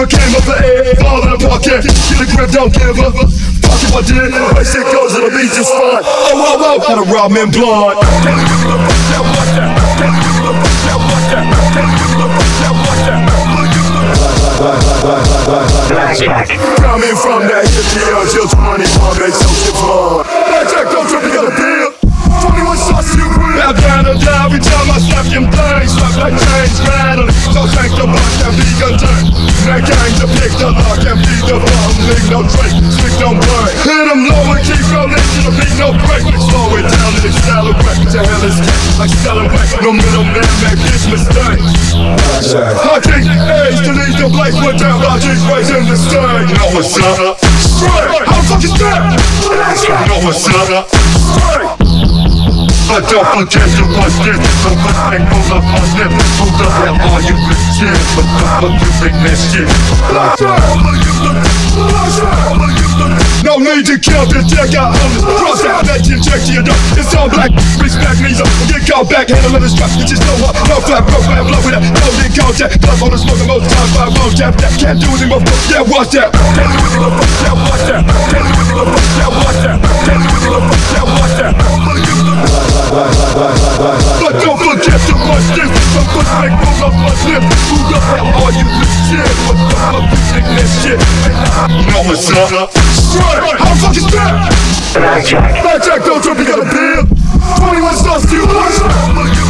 never came up for air. Falling apart, can't get a grip, don't give up. Fuck if I did, my shit goes, it'll be just fine. Oh, gotta rob me in blood. Coming from that hippie until 21 makes so shit fun. Blackjack, don't trip, you got a deal. 21 shots, you win. Now down and down, every time I slap them things. Slap like chains rattling, so thank the block can be contained. That gang to pick the lock and beat the bomb. Leave no trace, stick don't burn. Hit them low and keep rolling to the beat, no break. Slow it down and accelerate. To hell is like selling back. No middleman make this mistake. I can't age to leave the place went down. Logic raising the stage. Know what's up? Straight. How the fuck is that? Know what's up? Straight. But don't forget to watch this. So much thing hold up on this. Who the hell are you with shit? But the fuck you think this shit? No need to kill this dick out on this. Cross out that you check to your door. It's all black, respect me so get called back, handle of the strap. You just know what, no flat, blow with that. No need contact, blood on the smoke, the most time, 5 rounds, jab that. Can't do it anymore, yeah, watch that. Can't do it anymore, yeah, watch that. Can't do it anymore, yeah, watch that. Can't do it anymore, yeah, watch that. But don't forget to watch this. Some push make roll up my lip. Who the hell are you legit? What the fuck you think this shit? Know what's up? Straight. How the fuck is that? Blackjack, don't trip, you got a deal. 21 stars, do you watch?